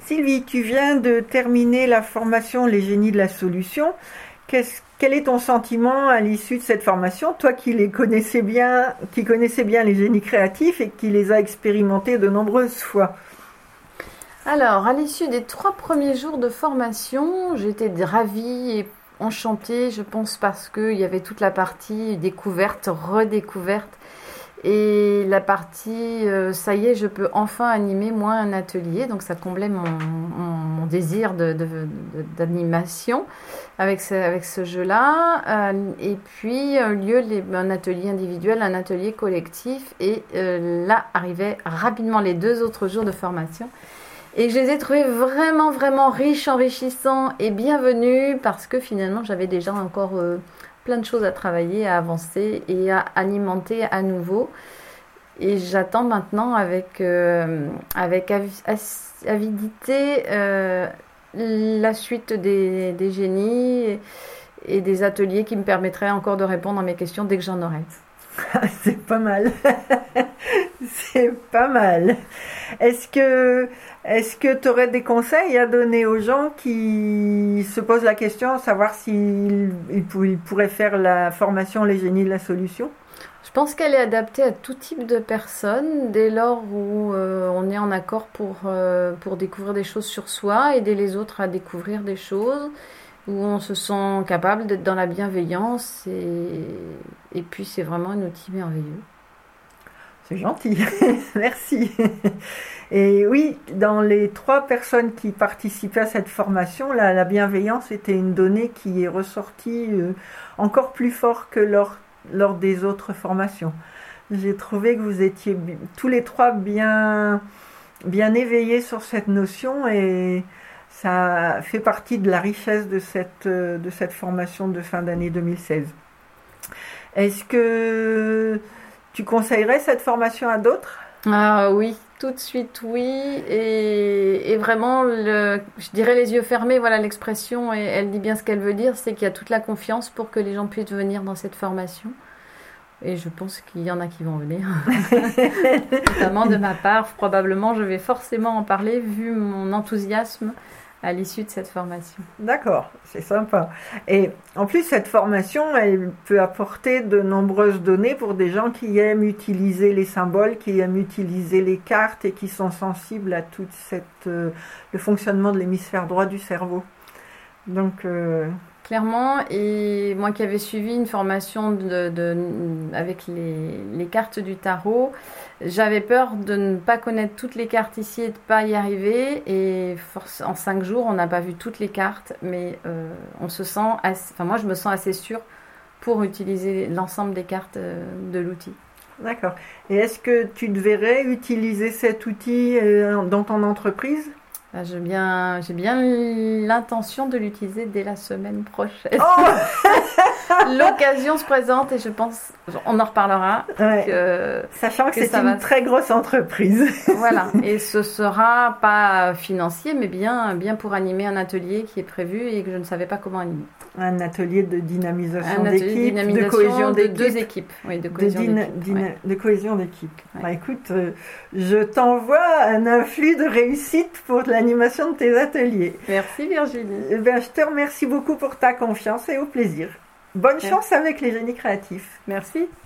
Sylvie, tu viens de terminer la formation Les Génies de la Solution. Quel est ton sentiment à l'issue de cette formation, toi qui connaissais bien les génies créatifs et qui les a expérimentés de nombreuses fois? Alors, à l'issue des 3 premiers jours de formation, j'étais ravie et enchantée, je pense, parce qu'il y avait toute la partie découverte, redécouverte, et la partie ça y est, je peux enfin animer moi un atelier. Donc ça comblait mon désir d'animation avec ce jeu-là. Et puis un atelier individuel, un atelier collectif. Et là arrivaient rapidement les 2 autres jours de formation. Et je les ai trouvés vraiment, vraiment riches, enrichissants et bienvenus, parce que finalement j'avais déjà encore plein de choses à travailler, à avancer et à alimenter à nouveau. Et j'attends maintenant avec avidité la suite des génies et des ateliers qui me permettraient encore de répondre à mes questions dès que j'en aurai. C'est pas mal. C'est pas mal. Est-ce que tu aurais des conseils à donner aux gens qui se posent la question de savoir s'ils pourraient faire la formation Les Génies de la Solution? Je pense qu'elle est adaptée à tout type de personnes, dès lors où on est en accord pour découvrir des choses sur soi, aider les autres à découvrir des choses, où on se sent capable d'être dans la bienveillance, et puis c'est vraiment un outil merveilleux. C'est gentil, merci. Et oui, dans les 3 personnes qui participaient à cette formation, la bienveillance était une donnée qui est ressortie encore plus fort que lors des autres formations. J'ai trouvé que vous étiez tous les 3 bien éveillés sur cette notion, et ça fait partie de la richesse de cette formation de fin d'année 2016. Est-ce que tu conseillerais cette formation à d'autres? Ah oui, tout de suite oui, et vraiment, je dirais les yeux fermés, voilà l'expression, et elle dit bien ce qu'elle veut dire, c'est qu'il y a toute la confiance pour que les gens puissent venir dans cette formation. Et je pense qu'il y en a qui vont venir, notamment de ma part. Probablement, je vais forcément en parler vu mon enthousiasme à l'issue de cette formation. D'accord, c'est sympa. Et en plus, cette formation, elle peut apporter de nombreuses données pour des gens qui aiment utiliser les symboles, qui aiment utiliser les cartes et qui sont sensibles à tout le fonctionnement de l'hémisphère droit du cerveau. Donc, clairement, et moi qui avais suivi une formation avec les cartes du tarot, j'avais peur de ne pas connaître toutes les cartes ici et de ne pas y arriver. Et en 5 jours, on n'a pas vu toutes les cartes, mais on se sent moi je me sens assez sûre pour utiliser l'ensemble des cartes de l'outil. D'accord. Et est-ce que tu devrais utiliser cet outil dans ton entreprise? J'ai bien l'intention de l'utiliser dès la semaine prochaine. Oh L'occasion se présente et je pense, on en reparlera. Ouais. Sachant que c'est une très grosse entreprise. Voilà, et ce sera pas financier, mais bien pour animer un atelier qui est prévu et que je ne savais pas comment animer. Un atelier de dynamisation d'équipe, de cohésion de d'équipe. 2 équipes. Oui, de cohésion d'équipe. De cohésion d'équipe. Ouais. Bah, écoute, je t'envoie un influx de réussite pour l'animation de tes ateliers. Merci Virginie. Je te remercie beaucoup pour ta confiance et au plaisir. Bonne chance avec les génies créatifs. Merci.